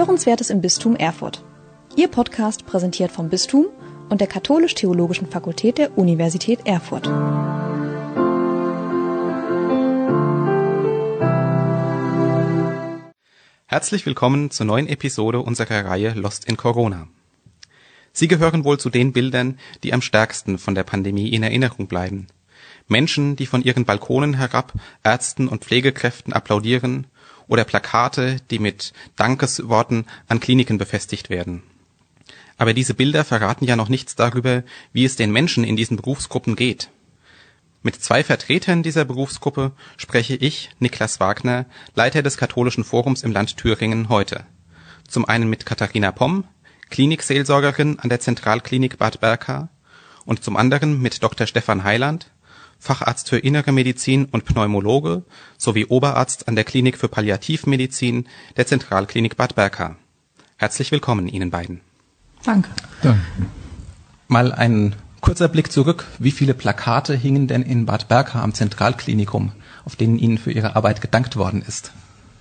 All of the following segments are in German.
Hörenswertes im Bistum Erfurt. Ihr Podcast präsentiert vom Bistum und der Katholisch-Theologischen Fakultät der Universität Erfurt. Herzlich willkommen zur neuen Episode unserer Reihe Lost in Corona. Sie gehören wohl zu den Bildern, die am stärksten von der Pandemie in Erinnerung bleiben. Menschen, die von ihren Balkonen herab Ärzten und Pflegekräften applaudieren, oder Plakate, die mit Dankesworten an Kliniken befestigt werden. Aber diese Bilder verraten ja noch nichts darüber, wie es den Menschen in diesen Berufsgruppen geht. Mit zwei Vertretern dieser Berufsgruppe spreche ich, Niklas Wagner, Leiter des Katholischen Forums im Land Thüringen, heute. Zum einen mit Katharina Pomm, Klinikseelsorgerin an der Zentralklinik Bad Berka, und zum anderen mit Dr. Stefan Heiland, Facharzt für Innere Medizin und Pneumologe sowie Oberarzt an der Klinik für Palliativmedizin der Zentralklinik Bad Berka. Herzlich willkommen Ihnen beiden. Danke. Mal ein kurzer Blick zurück. Wie viele Plakate hingen denn in Bad Berka am Zentralklinikum, auf denen Ihnen für Ihre Arbeit gedankt worden ist?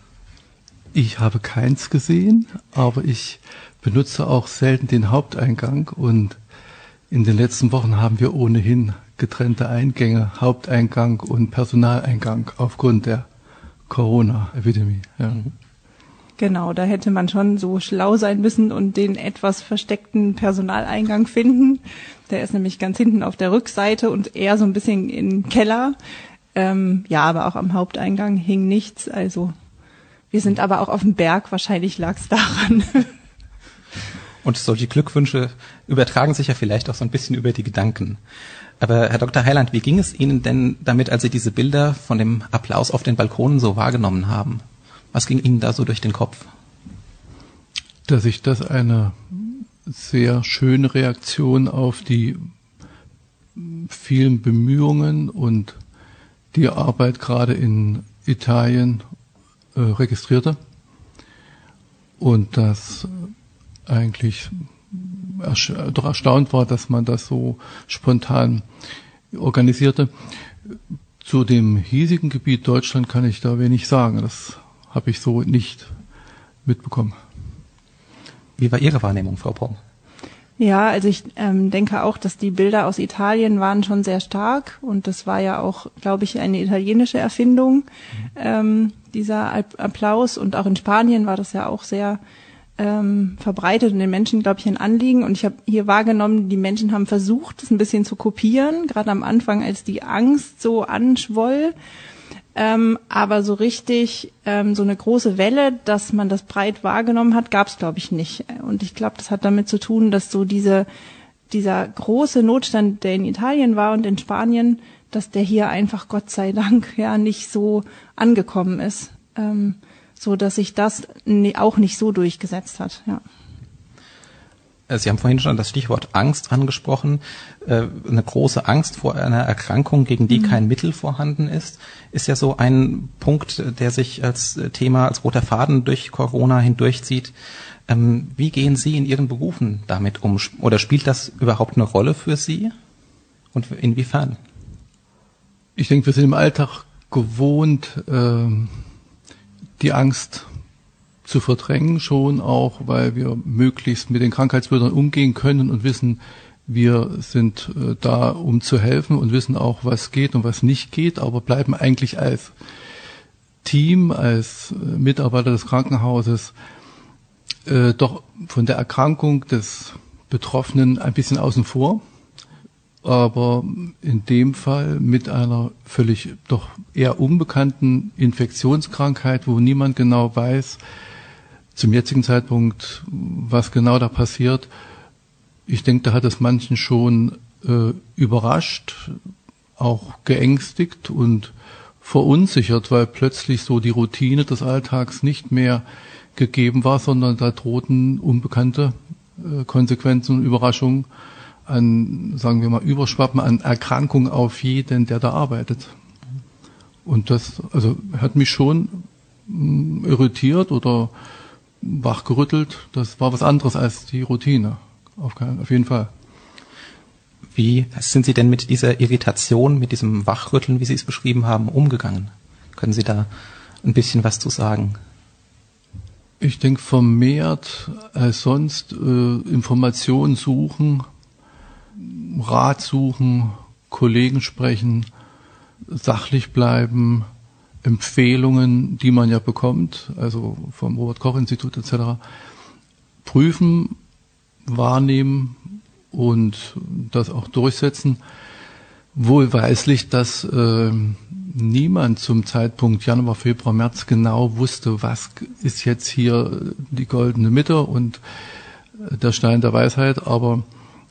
Ich habe keins gesehen, aber ich benutze auch selten den Haupteingang und in den letzten Wochen haben wir ohnehin getrennte Eingänge, Haupteingang und Personaleingang aufgrund der Corona-Epidemie. Ja. Genau, da hätte man schon so schlau sein müssen und den etwas versteckten Personaleingang finden. Der ist nämlich ganz hinten auf der Rückseite und eher so ein bisschen im Keller. Ja, aber auch am Haupteingang hing nichts. Also wir sind aber auch auf dem Berg, wahrscheinlich lag es daran. Und solche Glückwünsche übertragen sich ja vielleicht auch so ein bisschen über die Gedanken. Aber Herr Dr. Heiland, wie ging es Ihnen denn damit, als Sie diese Bilder von dem Applaus auf den Balkonen so wahrgenommen haben? Was ging Ihnen da so durch den Kopf? Dass ich das eine sehr schöne Reaktion auf die vielen Bemühungen und die Arbeit gerade in Italien registrierte und das eigentlich doch erstaunt war, dass man das so spontan organisierte. Zu dem hiesigen Gebiet Deutschland kann ich da wenig sagen. Das habe ich so nicht mitbekommen. Wie war Ihre Wahrnehmung, Frau Pomm? Ja, also ich denke auch, dass die Bilder aus Italien waren schon sehr stark und das war ja auch, glaube ich, eine italienische Erfindung, dieser Applaus, und auch in Spanien war das ja auch sehr verbreitet und den Menschen, glaube ich, ein Anliegen. Und ich habe hier wahrgenommen, die Menschen haben versucht, das ein bisschen zu kopieren, gerade am Anfang, als die Angst so anschwoll. Aber so richtig, so eine große Welle, dass man das breit wahrgenommen hat, gab es, glaube ich, nicht. Und ich glaube, das hat damit zu tun, dass so dieser große Notstand, der in Italien war und in Spanien, dass der hier einfach, Gott sei Dank, ja nicht so angekommen ist. So dass sich das auch nicht so durchgesetzt hat. Ja. Sie haben vorhin schon das Stichwort Angst angesprochen. Eine große Angst vor einer Erkrankung, gegen die kein Mittel vorhanden ist ja so ein Punkt, der sich als Thema, als roter Faden durch Corona hindurchzieht. Wie gehen Sie in Ihren Berufen damit um? Oder spielt das überhaupt eine Rolle für Sie? Und inwiefern? Ich denke, wir sind im Alltag gewohnt, die Angst zu verdrängen, schon auch, weil wir möglichst mit den Krankheitsbildern umgehen können und wissen, wir sind da, um zu helfen und wissen auch, was geht und was nicht geht, aber bleiben eigentlich als Team, als Mitarbeiter des Krankenhauses doch von der Erkrankung des Betroffenen ein bisschen außen vor. Aber in dem Fall mit einer völlig doch eher unbekannten Infektionskrankheit, wo niemand genau weiß, zum jetzigen Zeitpunkt, was genau da passiert. Ich denke, da hat es manchen schon überrascht, auch geängstigt und verunsichert, weil plötzlich so die Routine des Alltags nicht mehr gegeben war, sondern da drohten unbekannte Konsequenzen und Überraschungen an, sagen wir mal, Überschwappen an Erkrankung auf jeden, der da arbeitet. Und das hat mich schon irritiert oder wachgerüttelt. Das war was anderes als die Routine. Auf jeden Fall. Wie sind Sie denn mit dieser Irritation, mit diesem Wachrütteln, wie Sie es beschrieben haben, umgegangen? Können Sie da ein bisschen was zu sagen? Ich denke vermehrt als sonst Informationen suchen, Rat suchen, Kollegen sprechen, sachlich bleiben, Empfehlungen, die man ja bekommt, also vom Robert-Koch-Institut etc., prüfen, wahrnehmen und das auch durchsetzen. Wohlweislich, dass niemand zum Zeitpunkt Januar, Februar, März genau wusste, was ist jetzt hier die goldene Mitte und der Stein der Weisheit, aber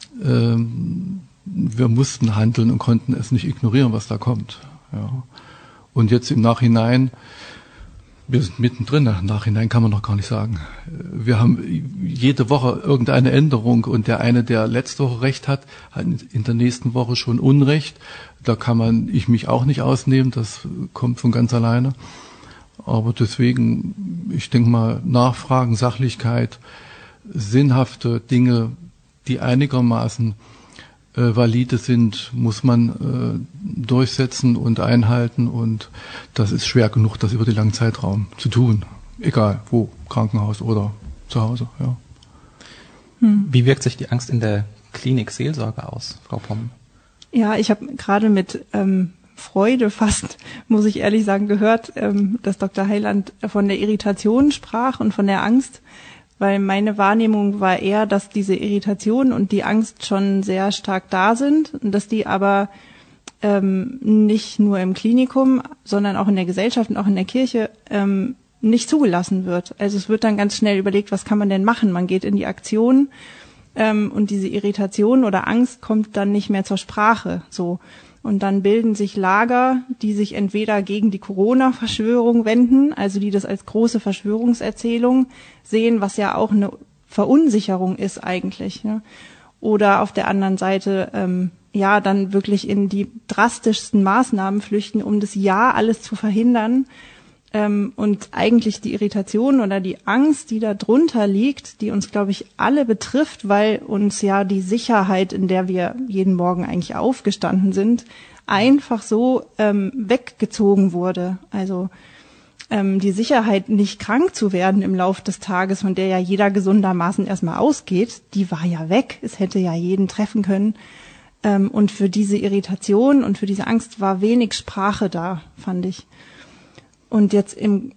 wir mussten handeln und konnten es nicht ignorieren, was da kommt. Ja. Und jetzt im Nachhinein, wir sind mittendrin, im Nachhinein kann man noch gar nicht sagen. Wir haben jede Woche irgendeine Änderung und der eine, der letzte Woche Recht hat in der nächsten Woche schon Unrecht. Da kann ich mich auch nicht ausnehmen, das kommt von ganz alleine. Aber deswegen, ich denke mal, Nachfragen, Sachlichkeit, sinnhafte Dinge, die einigermaßen valide sind, muss man durchsetzen und einhalten und das ist schwer genug, das über den langen Zeitraum zu tun. Egal wo, Krankenhaus oder zu Hause. Ja. Wie wirkt sich die Angst in der Klinik Seelsorge aus, Frau Pomm? Ja, ich habe gerade mit Freude fast, muss ich ehrlich sagen, gehört, dass Dr. Heiland von der Irritation sprach und von der Angst, weil meine Wahrnehmung war eher, dass diese Irritation und die Angst schon sehr stark da sind und dass die aber nicht nur im Klinikum, sondern auch in der Gesellschaft und auch in der Kirche nicht zugelassen wird. Also es wird dann ganz schnell überlegt, was kann man denn machen? Man geht in die Aktion und diese Irritation oder Angst kommt dann nicht mehr zur Sprache. So. Und dann bilden sich Lager, die sich entweder gegen die Corona-Verschwörung wenden, also die das als große Verschwörungserzählung sehen, was ja auch eine Verunsicherung ist eigentlich. Ne? Oder auf der anderen Seite dann wirklich in die drastischsten Maßnahmen flüchten, um das alles zu verhindern. Und eigentlich die Irritation oder die Angst, die da drunter liegt, die uns, glaube ich, alle betrifft, weil uns ja die Sicherheit, in der wir jeden Morgen eigentlich aufgestanden sind, einfach so weggezogen wurde. Also die Sicherheit, nicht krank zu werden im Lauf des Tages, von der ja jeder gesundermaßen erstmal ausgeht, die war ja weg. Es hätte ja jeden treffen können. Und für diese Irritation und für diese Angst war wenig Sprache da, fand ich. Und jetzt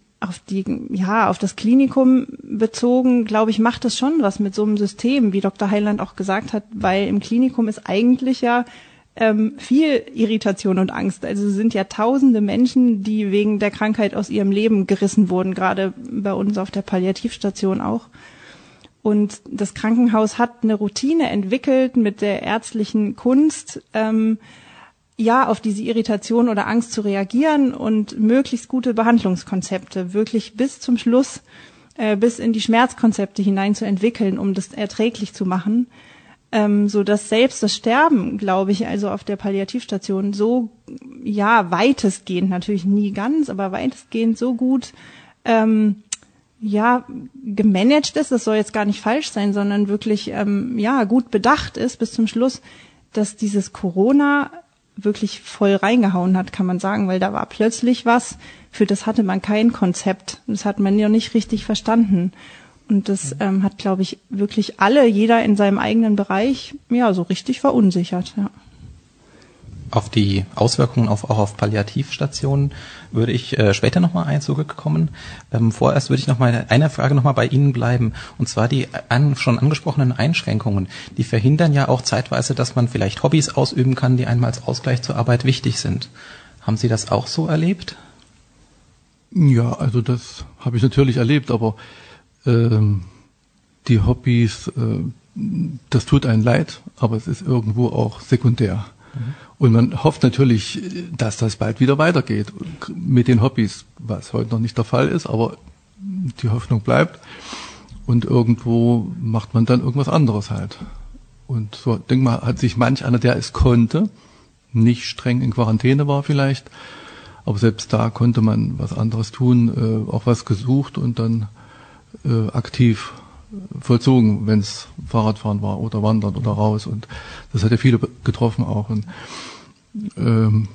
auf das Klinikum bezogen, glaube ich, macht das schon was mit so einem System, wie Dr. Heiland auch gesagt hat, weil im Klinikum ist eigentlich ja viel Irritation und Angst. Also es sind ja tausende Menschen, die wegen der Krankheit aus ihrem Leben gerissen wurden, gerade bei uns auf der Palliativstation auch. Und das Krankenhaus hat eine Routine entwickelt mit der ärztlichen Kunst, auf diese Irritation oder Angst zu reagieren und möglichst gute Behandlungskonzepte wirklich bis zum Schluss, bis in die Schmerzkonzepte hinein zu entwickeln, um das erträglich zu machen, so dass selbst das Sterben, glaube ich, also auf der Palliativstation so, weitestgehend, natürlich nie ganz, aber weitestgehend so gut, gemanagt ist, das soll jetzt gar nicht falsch sein, sondern wirklich, gut bedacht ist bis zum Schluss, dass dieses Corona wirklich voll reingehauen hat, kann man sagen, weil da war plötzlich was, für das hatte man kein Konzept. Das hat man ja nicht richtig verstanden. Und das hat, glaube ich, wirklich jeder in seinem eigenen Bereich, so richtig verunsichert. Ja. Auf die Auswirkungen auch auf Palliativstationen würde ich später nochmal zurückkommen. Vorerst würde ich einer Frage nochmal bei Ihnen bleiben. Und zwar die schon angesprochenen Einschränkungen. Die verhindern ja auch zeitweise, dass man vielleicht Hobbys ausüben kann, die einem als Ausgleich zur Arbeit wichtig sind. Haben Sie das auch so erlebt? Ja, also das habe ich natürlich erlebt, aber die Hobbys, das tut einem leid, aber es ist irgendwo auch sekundär. Und man hofft natürlich, dass das bald wieder weitergeht mit den Hobbys, was heute noch nicht der Fall ist, aber die Hoffnung bleibt. Und irgendwo macht man dann irgendwas anderes halt. Und so, denk mal, hat sich manch einer, der es konnte, nicht streng in Quarantäne war vielleicht, aber selbst da konnte man was anderes tun, auch was gesucht und dann aktiv vollzogen, wenn es Fahrradfahren war oder Wandern oder raus, und das hat ja viele getroffen auch. Und,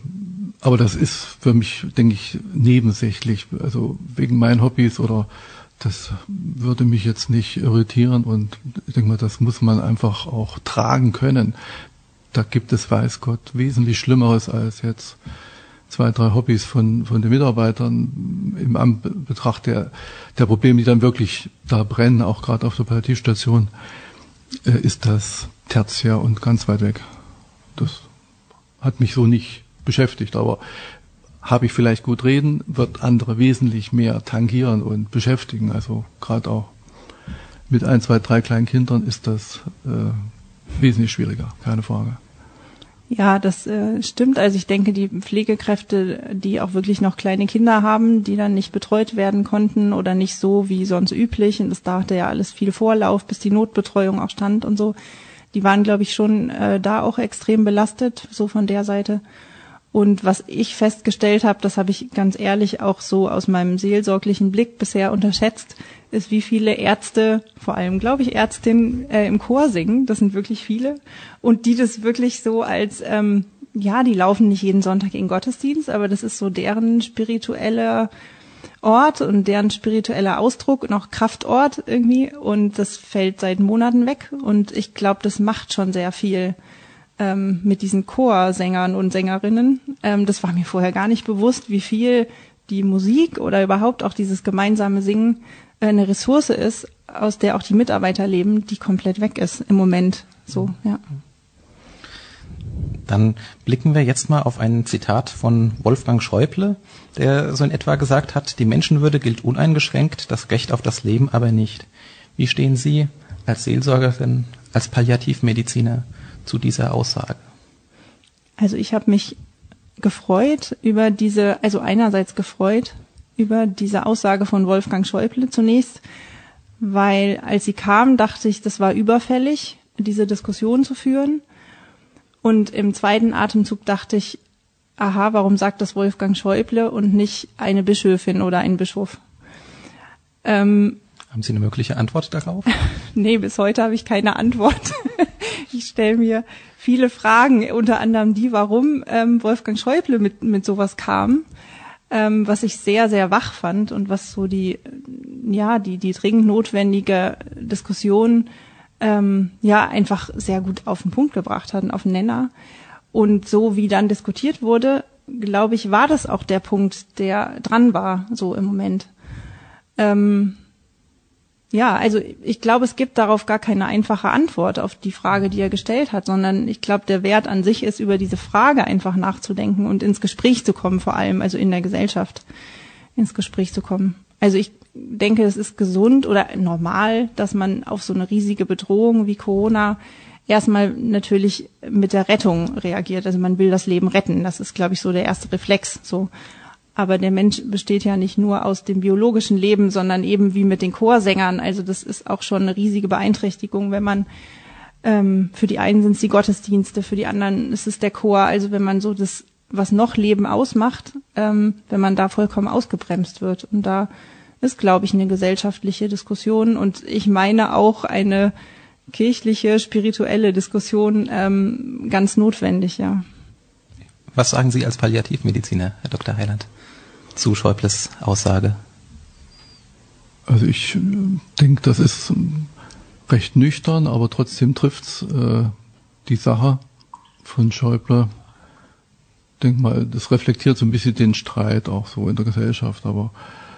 aber das ist für mich, denke ich, nebensächlich, also wegen meinen Hobbys oder Das würde mich jetzt nicht irritieren und ich denke mal, das muss man einfach auch tragen können. Da gibt es, weiß Gott, wesentlich Schlimmeres als jetzt 2, 3 Hobbys von den Mitarbeitern im Anbetracht der Probleme, die dann wirklich da brennen, auch gerade auf der Palliativstation, ist das tertiär und ganz weit weg. Das hat mich so nicht beschäftigt, aber habe ich vielleicht gut reden, wird andere wesentlich mehr tangieren und beschäftigen. Also gerade auch mit 1, 2, 3 kleinen Kindern ist das wesentlich schwieriger, keine Frage. Ja, das stimmt. Also ich denke, die Pflegekräfte, die auch wirklich noch kleine Kinder haben, die dann nicht betreut werden konnten oder nicht so wie sonst üblich, und das dauerte ja alles viel Vorlauf, bis die Notbetreuung auch stand und so, die waren, glaube ich, schon da auch extrem belastet, so von der Seite. Und was ich festgestellt habe, das habe ich ganz ehrlich auch so aus meinem seelsorglichen Blick bisher unterschätzt, ist, wie viele Ärzte, vor allem, glaube ich, Ärztinnen im Chor singen. Das sind wirklich viele. Und die das wirklich so als, die laufen nicht jeden Sonntag in den Gottesdienst, aber das ist so deren spiritueller Ort und deren spiritueller Ausdruck und auch Kraftort irgendwie. Und das fällt seit Monaten weg. Und ich glaube, das macht schon sehr viel mit diesen Chorsängern und Sängerinnen. Das war mir vorher gar nicht bewusst, wie viel die Musik oder überhaupt auch dieses gemeinsame Singen eine Ressource ist, aus der auch die Mitarbeiter leben, die komplett weg ist im Moment. So, ja. Dann blicken wir jetzt mal auf ein Zitat von Wolfgang Schäuble, der so in etwa gesagt hat: Die Menschenwürde gilt uneingeschränkt, das Recht auf das Leben aber nicht. Wie stehen Sie als Seelsorgerin, als Palliativmediziner zu dieser Aussage? Also ich habe mich einerseits gefreut über diese Aussage von Wolfgang Schäuble zunächst, weil als sie kam, dachte ich, das war überfällig, diese Diskussion zu führen. Und im zweiten Atemzug dachte ich, aha, warum sagt das Wolfgang Schäuble und nicht eine Bischöfin oder ein Bischof? Haben Sie eine mögliche Antwort darauf? Nee, bis heute habe ich keine Antwort. Ich stelle mir viele Fragen, unter anderem die, warum Wolfgang Schäuble mit sowas kam, was ich sehr, sehr wach fand und was so die dringend notwendige Diskussion einfach sehr gut auf den Punkt gebracht hat, auf den Nenner. Und so wie dann diskutiert wurde, glaube ich, war das auch der Punkt, der dran war, so im Moment. Also ich glaube, es gibt darauf gar keine einfache Antwort auf die Frage, die er gestellt hat, sondern ich glaube, der Wert an sich ist, über diese Frage einfach nachzudenken und ins Gespräch zu kommen, vor allem, also in der Gesellschaft ins Gespräch zu kommen. Also ich denke, es ist gesund oder normal, dass man auf so eine riesige Bedrohung wie Corona erstmal natürlich mit der Rettung reagiert. Also man will das Leben retten. Das ist, glaube ich, so der erste Reflex, so. Aber der Mensch besteht ja nicht nur aus dem biologischen Leben, sondern eben wie mit den Chorsängern. Also das ist auch schon eine riesige Beeinträchtigung, wenn man, für die einen sind es die Gottesdienste, für die anderen ist es der Chor. Also wenn man so das, was noch Leben ausmacht, wenn man da vollkommen ausgebremst wird. Und da ist, glaube ich, eine gesellschaftliche Diskussion und ich meine auch eine kirchliche, spirituelle Diskussion ganz notwendig, ja. Was sagen Sie als Palliativmediziner, Herr Dr. Heiland, zu Schäubles Aussage? Also ich denke, das ist recht nüchtern, aber trotzdem trifft's die Sache von Schäuble. Ich denke mal, das reflektiert so ein bisschen den Streit auch so in der Gesellschaft, aber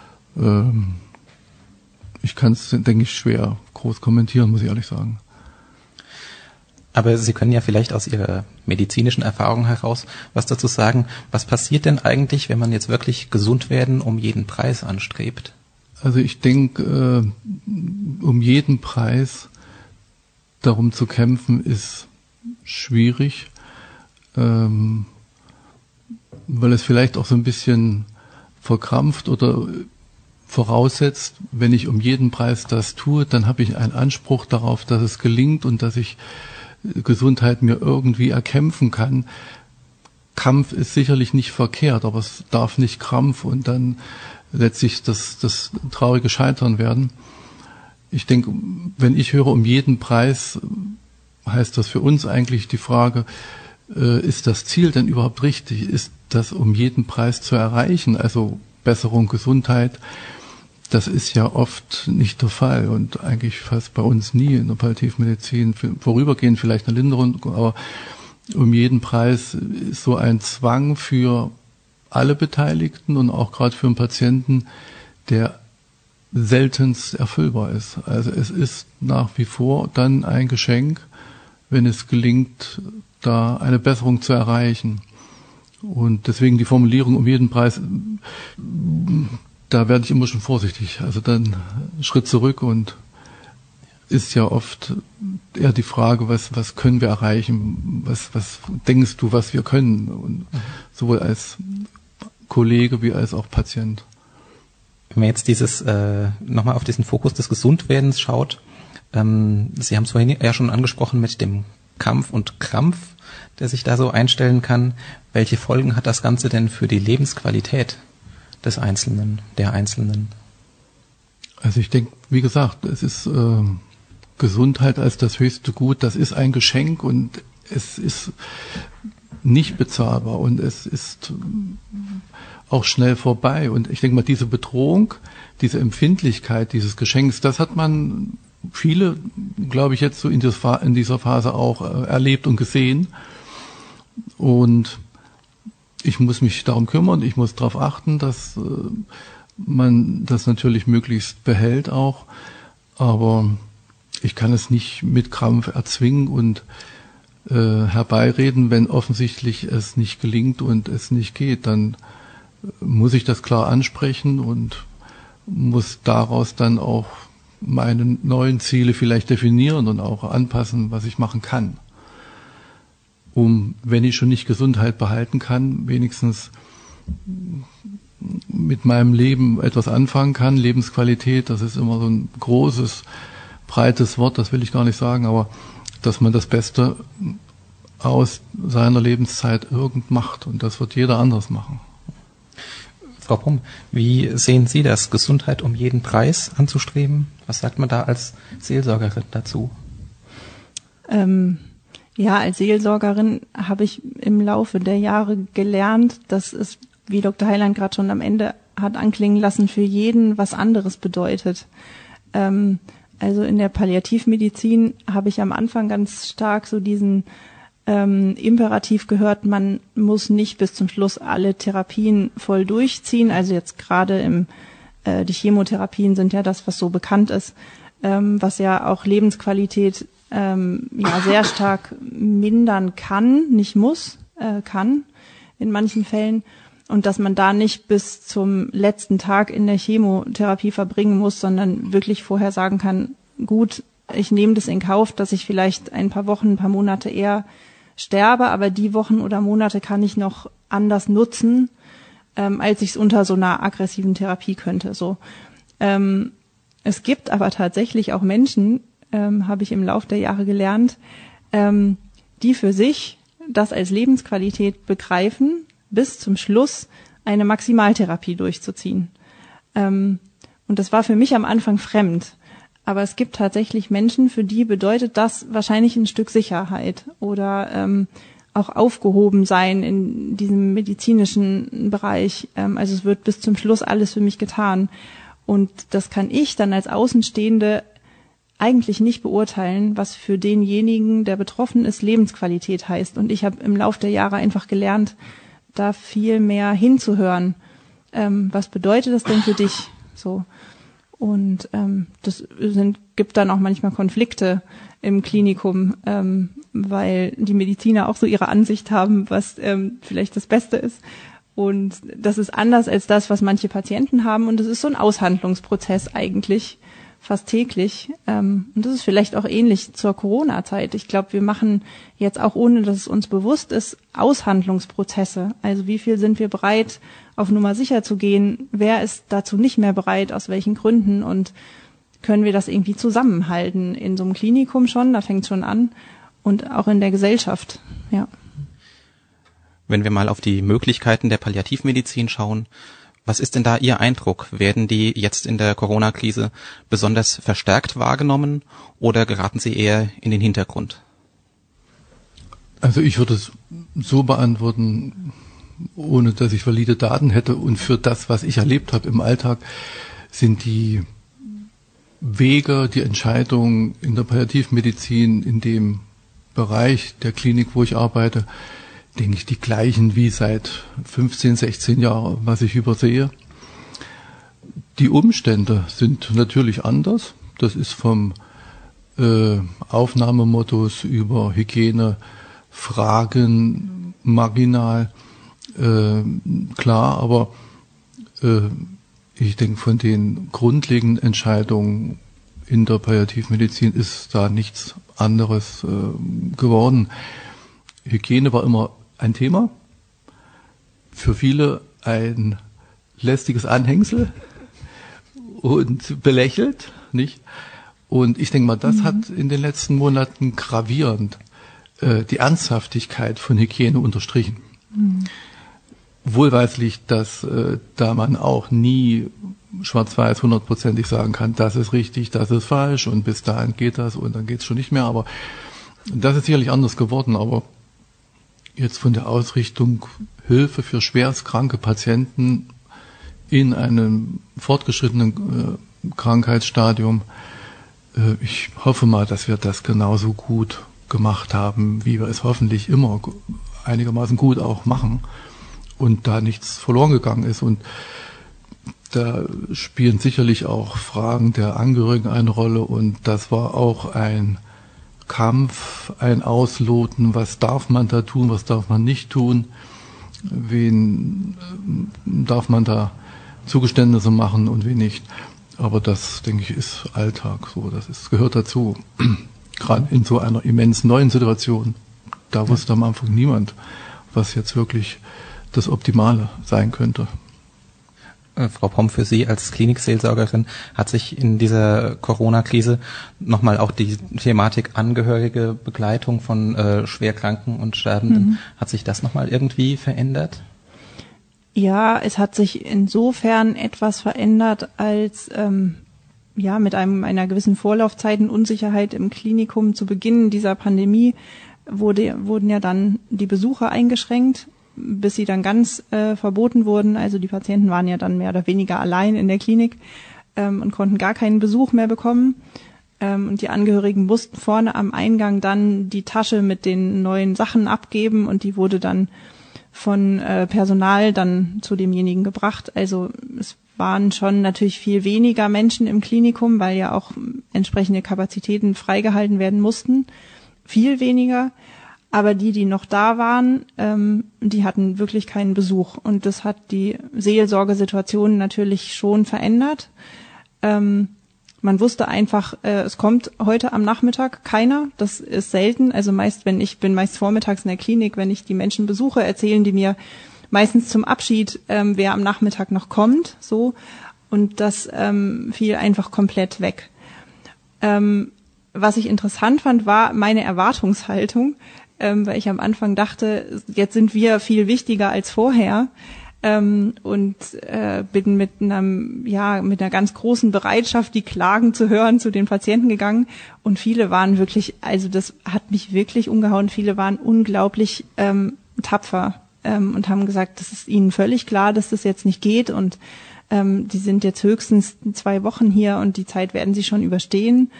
ich kann es, denke ich, schwer groß kommentieren, muss ich ehrlich sagen. Aber Sie können ja vielleicht aus Ihrer medizinischen Erfahrung heraus was dazu sagen. Was passiert denn eigentlich, wenn man jetzt wirklich gesund werden um jeden Preis anstrebt? Also ich denke, um jeden Preis darum zu kämpfen, ist schwierig, weil es vielleicht auch so ein bisschen verkrampft oder voraussetzt, wenn ich um jeden Preis das tue, dann habe ich einen Anspruch darauf, dass es gelingt und dass ich Gesundheit mir irgendwie erkämpfen kann. Kampf ist sicherlich nicht verkehrt, aber es darf nicht Krampf und dann letztlich das traurige Scheitern werden. Ich denke, wenn ich höre um jeden Preis, heißt das für uns eigentlich die Frage, ist das Ziel denn überhaupt richtig? Ist das um jeden Preis zu erreichen? Also Besserung, Gesundheit. Das ist ja oft nicht der Fall und eigentlich fast bei uns nie in der Palliativmedizin. Vorübergehend vielleicht eine Linderung, aber um jeden Preis ist so ein Zwang für alle Beteiligten und auch gerade für einen Patienten, der seltenst erfüllbar ist. Also es ist nach wie vor dann ein Geschenk, wenn es gelingt, da eine Besserung zu erreichen. Und deswegen die Formulierung um jeden Preis, da werde ich immer schon vorsichtig. Also dann Schritt zurück und ist ja oft eher die Frage, was können wir erreichen? Was denkst du, was wir können? Und sowohl als Kollege wie als auch Patient. Wenn man jetzt nochmal auf diesen Fokus des Gesundwerdens schaut, Sie haben es vorhin ja schon angesprochen mit dem Kampf und Krampf, der sich da so einstellen kann. Welche Folgen hat das Ganze denn für die Lebensqualität des Einzelnen, der Einzelnen? Also ich denke, wie gesagt, es ist Gesundheit als das höchste Gut, das ist ein Geschenk und es ist nicht bezahlbar und es ist auch schnell vorbei. Und ich denke mal, diese Bedrohung, diese Empfindlichkeit dieses Geschenks, das hat man viele, glaube ich, jetzt so in dieser Phase auch erlebt und gesehen. Und ich muss mich darum kümmern, ich muss darauf achten, dass man das natürlich möglichst behält auch. Aber ich kann es nicht mit Krampf erzwingen und herbeireden, wenn offensichtlich es nicht gelingt und es nicht geht. Dann muss ich das klar ansprechen und muss daraus dann auch meine neuen Ziele vielleicht definieren und auch anpassen, was ich machen kann. Wenn ich schon nicht Gesundheit behalten kann, wenigstens mit meinem Leben etwas anfangen kann. Lebensqualität, das ist immer so ein großes, breites Wort, das will ich gar nicht sagen, aber dass man das Beste aus seiner Lebenszeit irgend macht und das wird jeder anders machen. Frau Brumm, wie sehen Sie das, Gesundheit um jeden Preis anzustreben? Was sagt man da als Seelsorgerin dazu? Ja, als Seelsorgerin habe ich im Laufe der Jahre gelernt, dass es, wie Dr. Heiland gerade schon am Ende hat anklingen lassen, für jeden was anderes bedeutet. Also in der Palliativmedizin habe ich am Anfang ganz stark so diesen Imperativ gehört, man muss nicht bis zum Schluss alle Therapien voll durchziehen. Also jetzt gerade die Chemotherapien sind ja das, was so bekannt ist, was ja auch Lebensqualität sehr stark mindern kann, nicht muss, kann in manchen Fällen. Und dass man da nicht bis zum letzten Tag in der Chemotherapie verbringen muss, sondern wirklich vorher sagen kann, gut, ich nehme das in Kauf, dass ich vielleicht ein paar Wochen, ein paar Monate eher sterbe, aber die Wochen oder Monate kann ich noch anders nutzen, als ich es unter so einer aggressiven Therapie könnte. So, es gibt aber tatsächlich auch Menschen, habe ich im Laufe der Jahre gelernt, die für sich das als Lebensqualität begreifen, bis zum Schluss eine Maximaltherapie durchzuziehen. Und das war für mich am Anfang fremd. Aber es gibt tatsächlich Menschen, für die bedeutet das wahrscheinlich ein Stück Sicherheit oder auch aufgehoben sein in diesem medizinischen Bereich. Also es wird bis zum Schluss alles für mich getan. Und das kann ich dann als Außenstehende eigentlich nicht beurteilen, was für denjenigen, der betroffen ist, Lebensqualität heißt. Und ich habe im Laufe der Jahre einfach gelernt, da viel mehr hinzuhören. Was bedeutet das denn für dich? So. Und gibt dann auch manchmal Konflikte im Klinikum, weil die Mediziner auch so ihre Ansicht haben, was vielleicht das Beste ist. Und das ist anders als das, was manche Patienten haben. Und das ist so ein Aushandlungsprozess eigentlich, fast täglich. Und das ist vielleicht auch ähnlich zur Corona-Zeit. Ich glaube, wir machen jetzt auch, ohne dass es uns bewusst ist, Aushandlungsprozesse. Also wie viel sind wir bereit, auf Nummer sicher zu gehen? Wer ist dazu nicht mehr bereit? Aus welchen Gründen? Und können wir das irgendwie zusammenhalten? In so einem Klinikum schon, da fängt es schon an. Und auch in der Gesellschaft, ja. Wenn wir mal auf die Möglichkeiten der Palliativmedizin schauen, was ist denn da Ihr Eindruck? Werden die jetzt in der Corona-Krise besonders verstärkt wahrgenommen oder geraten sie eher in den Hintergrund? Also ich würde es so beantworten, ohne dass ich valide Daten hätte und für das, was ich erlebt habe im Alltag, sind die Wege, die Entscheidungen in der Palliativmedizin, in dem Bereich der Klinik, wo ich arbeite, denke ich, die gleichen wie seit 15, 16 Jahren, was ich übersehe. Die Umstände sind natürlich anders. Das ist vom Aufnahmemodus über Hygiene, Fragen, marginal, klar, aber ich denke, von den grundlegenden Entscheidungen in der Palliativmedizin ist da nichts anderes geworden. Hygiene war immer ein Thema, für viele ein lästiges Anhängsel und belächelt, nicht? Und ich denke mal, das hat in den letzten Monaten gravierend die Ernsthaftigkeit von Hygiene unterstrichen. Wohlweislich, dass da man auch nie schwarz-weiß 100%ig sagen kann, das ist richtig, das ist falsch und bis dahin geht das und dann geht es schon nicht mehr. Aber das ist sicherlich anders geworden. Aber jetzt von der Ausrichtung Hilfe für schwerstkranke Patienten in einem fortgeschrittenen Krankheitsstadium, ich hoffe mal, dass wir das genauso gut gemacht haben, wie wir es hoffentlich immer einigermaßen gut auch machen und da nichts verloren gegangen ist. Und da spielen sicherlich auch Fragen der Angehörigen eine Rolle und das war auch ein Kampf, ein Ausloten, was darf man da tun, was darf man nicht tun, wen darf man da Zugeständnisse machen und wen nicht. Aber das, denke ich, ist Alltag, so, gehört dazu. Gerade in so einer immens neuen Situation, da wusste am Anfang niemand, was jetzt wirklich das Optimale sein könnte. Frau Pomm, für Sie als Klinikseelsorgerin hat sich in dieser Corona-Krise nochmal auch die Thematik angehörige Begleitung von Schwerkranken und Sterbenden, hat sich das nochmal irgendwie verändert? Ja, es hat sich insofern etwas verändert, als mit einer gewissen Vorlaufzeit und Unsicherheit im Klinikum zu Beginn dieser Pandemie wurden ja dann die Besuche eingeschränkt, bis sie dann ganz verboten wurden. Also die Patienten waren ja dann mehr oder weniger allein in der Klinik und konnten gar keinen Besuch mehr bekommen. Und die Angehörigen mussten vorne am Eingang dann die Tasche mit den neuen Sachen abgeben und die wurde dann von Personal dann zu demjenigen gebracht. Also es waren schon natürlich viel weniger Menschen im Klinikum, weil ja auch entsprechende Kapazitäten freigehalten werden mussten. Viel weniger. Aber die noch da waren, die hatten wirklich keinen Besuch. Und das hat die Seelsorgesituation natürlich schon verändert. Man wusste einfach, es kommt heute am Nachmittag keiner. Das ist selten. Also bin meist vormittags in der Klinik, wenn ich die Menschen besuche, erzählen die mir meistens zum Abschied, wer am Nachmittag noch kommt. So. Und das fiel einfach komplett weg. Was ich interessant fand, war meine Erwartungshaltung, weil ich am Anfang dachte, jetzt sind wir viel wichtiger als vorher. Und bin mit einer ganz großen Bereitschaft, die Klagen zu hören, zu den Patienten gegangen. Und viele waren wirklich, also das hat mich wirklich umgehauen, viele waren unglaublich tapfer und haben gesagt, das ist ihnen völlig klar, dass das jetzt nicht geht. Und die sind jetzt höchstens 2 Wochen hier und die Zeit werden sie schon überstehen.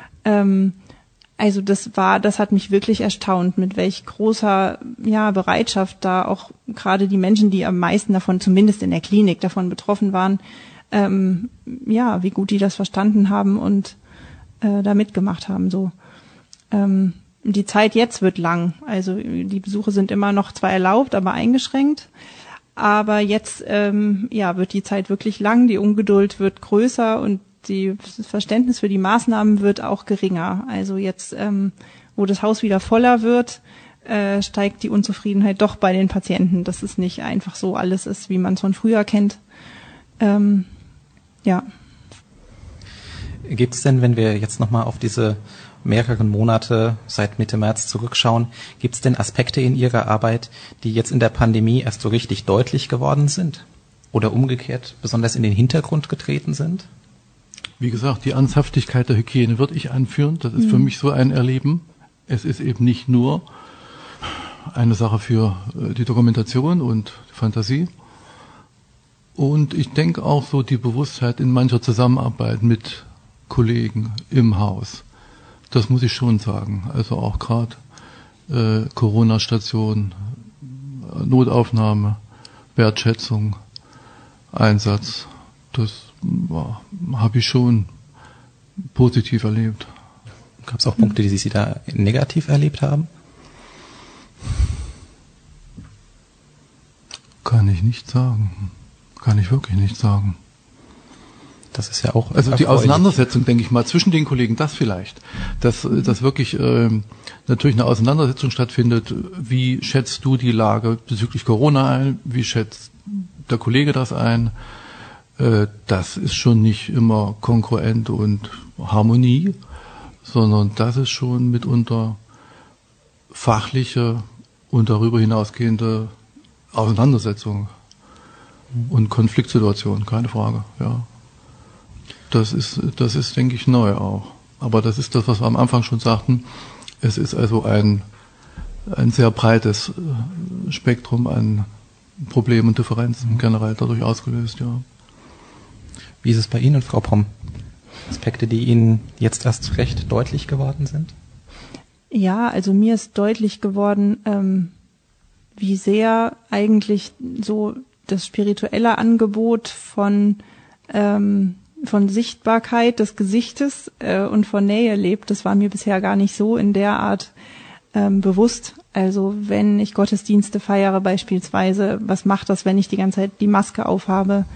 Also das hat mich wirklich erstaunt, mit welch großer Bereitschaft da auch gerade die Menschen, die am meisten davon, zumindest in der Klinik, davon betroffen waren, wie gut die das verstanden haben und da mitgemacht haben. So die Zeit jetzt wird lang. Also die Besuche sind immer noch zwar erlaubt, aber eingeschränkt. Aber jetzt wird die Zeit wirklich lang, die Ungeduld wird größer und das Verständnis für die Maßnahmen wird auch geringer. Also jetzt, wo das Haus wieder voller wird, steigt die Unzufriedenheit doch bei den Patienten, dass es nicht einfach so alles ist, wie man es von früher kennt. Gibt es denn, wenn wir jetzt nochmal auf diese mehreren Monate seit Mitte März zurückschauen, gibt es denn Aspekte in Ihrer Arbeit, die jetzt in der Pandemie erst so richtig deutlich geworden sind? Oder umgekehrt besonders in den Hintergrund getreten sind? Wie gesagt, die Ernsthaftigkeit der Hygiene würde ich anführen. Das ist für mich so ein Erleben. Es ist eben nicht nur eine Sache für die Dokumentation und die Fantasie. Und ich denke auch so die Bewusstheit in mancher Zusammenarbeit mit Kollegen im Haus. Das muss ich schon sagen. Also auch gerade Corona-Station, Notaufnahme, Wertschätzung, Einsatz, das habe ich schon positiv erlebt. Gab es auch Punkte, die Sie da negativ erlebt haben? Kann ich nicht sagen. Kann ich wirklich nicht sagen. Das ist ja auch also die Auseinandersetzung, denke ich mal, zwischen den Kollegen, das vielleicht, dass wirklich natürlich eine Auseinandersetzung stattfindet. Wie schätzt du die Lage bezüglich Corona ein? Wie schätzt der Kollege das ein? Das ist schon nicht immer kongruent und Harmonie, sondern das ist schon mitunter fachliche und darüber hinausgehende Auseinandersetzung und Konfliktsituation, keine Frage, ja. Das ist, denke ich, neu auch. Aber das ist das, was wir am Anfang schon sagten. Es ist also ein sehr breites Spektrum an Problemen und Differenzen generell dadurch ausgelöst, ja. Wie ist es bei Ihnen, Frau Pomm? Aspekte, die Ihnen jetzt erst recht deutlich geworden sind? Ja, also mir ist deutlich geworden, wie sehr eigentlich so das spirituelle Angebot von Sichtbarkeit des Gesichtes und von Nähe lebt. Das war mir bisher gar nicht so in der Art bewusst. Also wenn ich Gottesdienste feiere beispielsweise, was macht das, wenn ich die ganze Zeit die Maske aufhabe?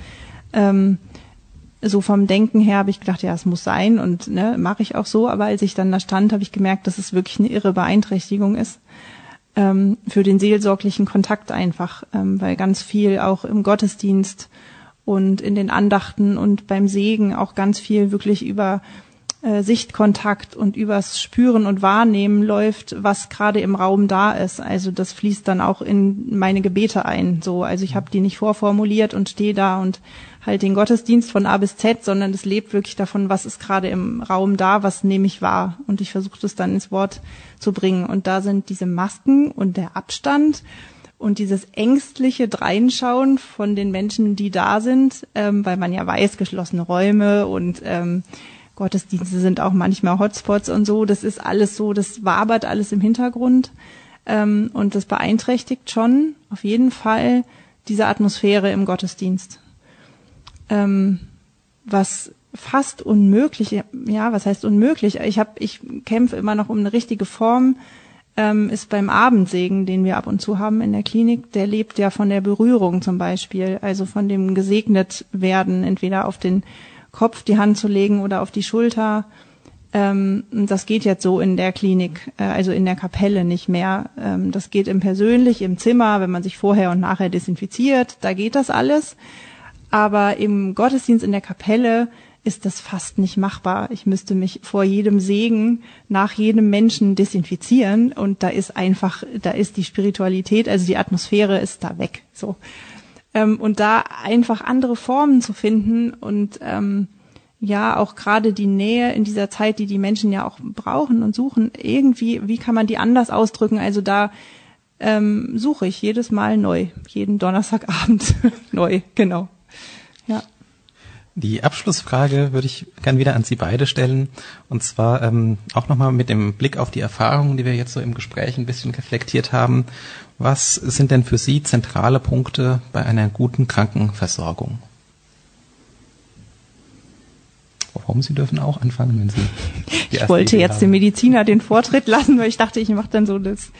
So vom Denken her habe ich gedacht, ja, es muss sein und mache ich auch so. Aber als ich dann da stand, habe ich gemerkt, dass es wirklich eine irre Beeinträchtigung ist für den seelsorglichen Kontakt einfach, weil ganz viel auch im Gottesdienst und in den Andachten und beim Segen auch ganz viel wirklich über Sichtkontakt und übers Spüren und Wahrnehmen läuft, was gerade im Raum da ist. Also das fließt dann auch in meine Gebete ein. So, also ich habe die nicht vorformuliert und stehe da und halt den Gottesdienst von A bis Z, sondern es lebt wirklich davon, was ist gerade im Raum da, was nehme ich wahr. Und ich versuche das dann ins Wort zu bringen. Und da sind diese Masken und der Abstand und dieses ängstliche Dreinschauen von den Menschen, die da sind, weil man ja weiß, geschlossene Räume und Gottesdienste sind auch manchmal Hotspots und so. Das ist alles so, das wabert alles im Hintergrund. Und das beeinträchtigt schon auf jeden Fall diese Atmosphäre im Gottesdienst. Was fast unmöglich, ja, was heißt unmöglich? Ich kämpfe immer noch um eine richtige Form, ist beim Abendsegen, den wir ab und zu haben in der Klinik. Der lebt ja von der Berührung zum Beispiel, also von dem gesegnet werden, entweder auf den Kopf die Hand zu legen oder auf die Schulter. Das geht jetzt so in der Klinik, also in der Kapelle nicht mehr. Das geht persönlich, im Zimmer, wenn man sich vorher und nachher desinfiziert, da geht das alles. Aber im Gottesdienst in der Kapelle ist das fast nicht machbar. Ich müsste mich vor jedem Segen nach jedem Menschen desinfizieren und da ist die Spiritualität, also die Atmosphäre ist da weg, so. Und da einfach andere Formen zu finden und ja auch gerade die Nähe in dieser Zeit, die Menschen ja auch brauchen und suchen, irgendwie, wie kann man die anders ausdrücken? Also da suche ich jedes Mal neu, jeden Donnerstagabend neu, genau. Ja. Die Abschlussfrage würde ich gern wieder an Sie beide stellen und zwar auch nochmal mit dem Blick auf die Erfahrungen, die wir jetzt so im Gespräch ein bisschen reflektiert haben. Was sind denn für Sie zentrale Punkte bei einer guten Krankenversorgung? Warum Sie dürfen auch anfangen, wenn Sie Ich wollte jetzt haben. Den Mediziner den Vortritt lassen, weil ich dachte, ich mache dann so das.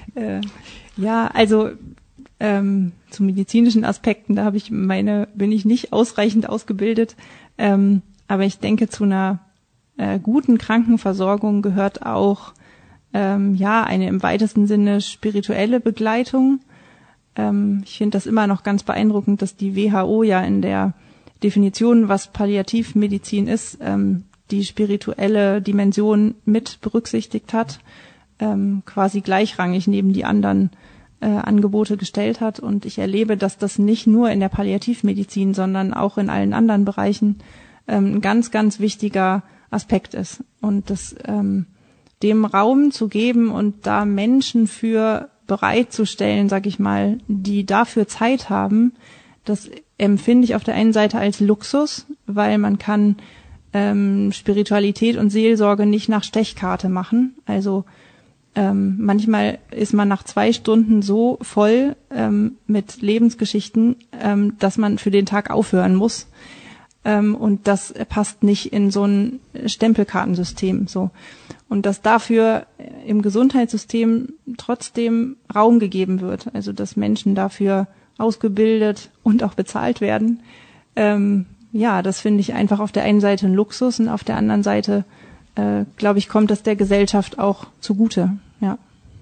Zu medizinischen Aspekten, da bin ich nicht ausreichend ausgebildet. Aber ich denke, zu einer guten Krankenversorgung gehört auch eine im weitesten Sinne spirituelle Begleitung. Ich finde das immer noch ganz beeindruckend, dass die WHO ja in der Definition, was Palliativmedizin ist, die spirituelle Dimension mit berücksichtigt hat, quasi gleichrangig neben die anderen Angebote gestellt hat. Und ich erlebe, dass das nicht nur in der Palliativmedizin, sondern auch in allen anderen Bereichen ein ganz, ganz wichtiger Aspekt ist. Und das dem Raum zu geben und da Menschen für bereitzustellen, sag ich mal, die dafür Zeit haben, das empfinde ich auf der einen Seite als Luxus, weil man kann Spiritualität und Seelsorge nicht nach Stechkarte machen. Also manchmal ist man nach 2 Stunden so voll mit Lebensgeschichten, dass man für den Tag aufhören muss. Und das passt nicht in so ein Stempelkartensystem. So. Und dass dafür im Gesundheitssystem trotzdem Raum gegeben wird. Also dass Menschen dafür ausgebildet und auch bezahlt werden. Das finde ich einfach auf der einen Seite ein Luxus und auf der anderen Seite glaube ich, kommt das der Gesellschaft auch zugute, ja.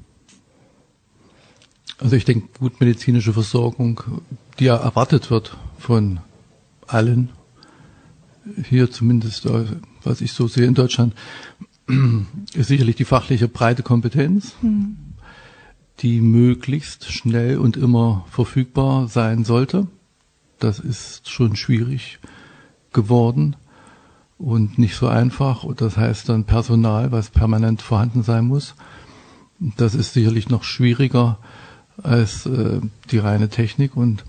Also ich denke, gut medizinische Versorgung, die ja erwartet wird von allen, hier zumindest, was ich so sehe in Deutschland, ist sicherlich die fachliche breite Kompetenz, die möglichst schnell und immer verfügbar sein sollte. Das ist schon schwierig geworden und nicht so einfach. Und das heißt dann Personal, was permanent vorhanden sein muss. Das ist sicherlich noch schwieriger als die reine Technik. Und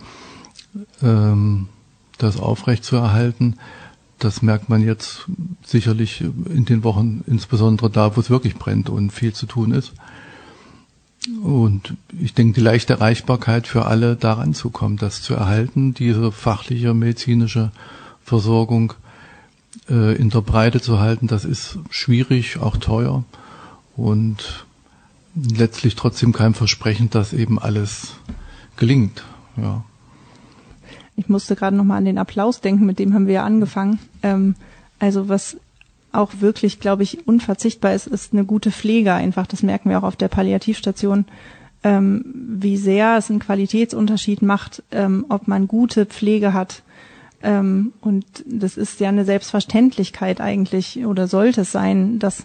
das aufrechtzuerhalten, das merkt man jetzt sicherlich in den Wochen, insbesondere da, wo es wirklich brennt und viel zu tun ist. Und ich denke, die leichte Erreichbarkeit für alle, da ranzukommen, das zu erhalten, diese fachliche medizinische Versorgung in der Breite zu halten, das ist schwierig, auch teuer und letztlich trotzdem kein Versprechen, dass eben alles gelingt. Ja. Ich musste gerade noch mal an den Applaus denken, mit dem haben wir ja angefangen. Also was auch wirklich, glaube ich, unverzichtbar ist eine gute Pflege einfach. Das merken wir auch auf der Palliativstation, wie sehr es einen Qualitätsunterschied macht, ob man gute Pflege hat. Und das ist ja eine Selbstverständlichkeit eigentlich, oder sollte es sein, dass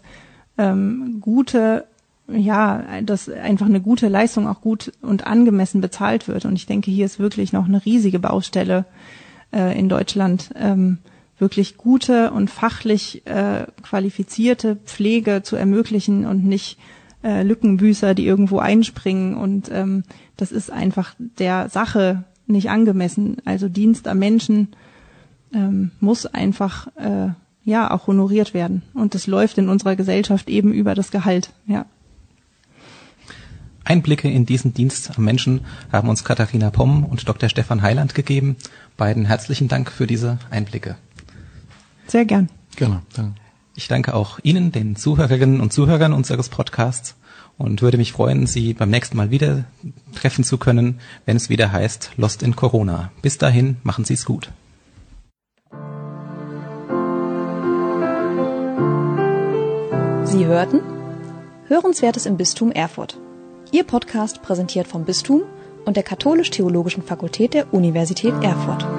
dass einfach eine gute Leistung auch gut und angemessen bezahlt wird. Und ich denke, hier ist wirklich noch eine riesige Baustelle in Deutschland, wirklich gute und fachlich qualifizierte Pflege zu ermöglichen und nicht Lückenbüßer, die irgendwo einspringen. Und das ist einfach der Sache nicht angemessen. Also Dienst am Menschen muss einfach auch honoriert werden. Und das läuft in unserer Gesellschaft eben über das Gehalt. Ja. Einblicke in diesen Dienst am Menschen haben uns Katharina Pomm und Dr. Stefan Heiland gegeben. Beiden herzlichen Dank für diese Einblicke. Sehr gern. Gerne, danke. Ich danke auch Ihnen, den Zuhörerinnen und Zuhörern unseres Podcasts, und würde mich freuen, Sie beim nächsten Mal wieder treffen zu können, wenn es wieder heißt Lost in Corona. Bis dahin, machen Sie es gut. Sie hörten Hörenswertes im Bistum Erfurt. Ihr Podcast präsentiert vom Bistum und der Katholisch-Theologischen Fakultät der Universität Erfurt.